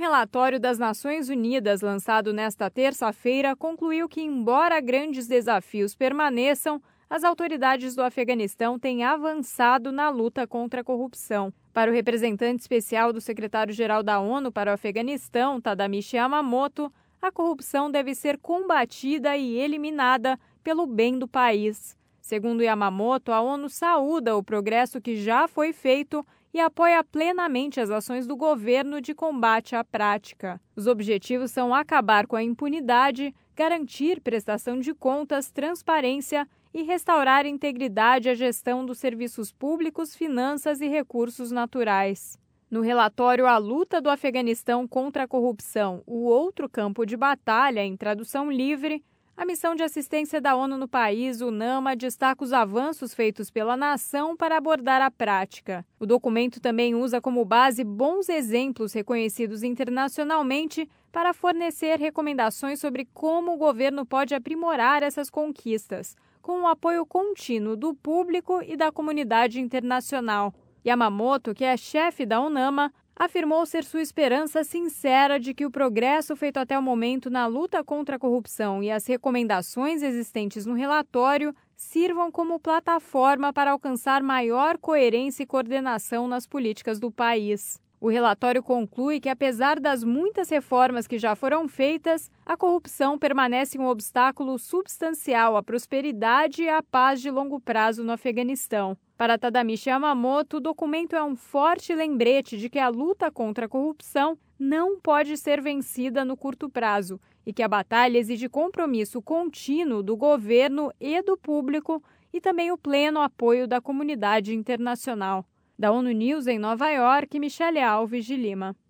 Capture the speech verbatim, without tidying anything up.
relatório das Nações Unidas lançado nesta terça-feira concluiu que, embora grandes desafios permaneçam, as autoridades do Afeganistão têm avançado na luta contra a corrupção. Para o representante especial do secretário-geral da ONU para o Afeganistão, Tadamichi Yamamoto, a corrupção deve ser combatida e eliminada pelo bem do país. Segundo Yamamoto, a ONU saúda o progresso que já foi feito e apoia plenamente as ações do governo de combate à prática. Os objetivos são acabar com a impunidade, garantir prestação de contas, transparência e restaurar a integridade à gestão dos serviços públicos, finanças e recursos naturais. No relatório A Luta do Afeganistão contra a Corrupção, o outro campo de batalha, em tradução livre, a missão de assistência da ONU no país, UNAMA, destaca os avanços feitos pela nação para abordar a prática. O documento também usa como base bons exemplos reconhecidos internacionalmente para fornecer recomendações sobre como o governo pode aprimorar essas conquistas, com o apoio contínuo do público e da comunidade internacional. Yamamoto, que é chefe da UNAMA, afirmou ser sua esperança sincera de que o progresso feito até o momento na luta contra a corrupção e as recomendações existentes no relatório sirvam como plataforma para alcançar maior coerência e coordenação nas políticas do país. O relatório conclui que, apesar das muitas reformas que já foram feitas, a corrupção permanece um obstáculo substancial à prosperidade e à paz de longo prazo no Afeganistão. Para Tadamichi Yamamoto, o documento é um forte lembrete de que a luta contra a corrupção não pode ser vencida no curto prazo e que a batalha exige compromisso contínuo do governo e do público e também o pleno apoio da comunidade internacional. Da ONU News em Nova York, Michele Alves de Lima.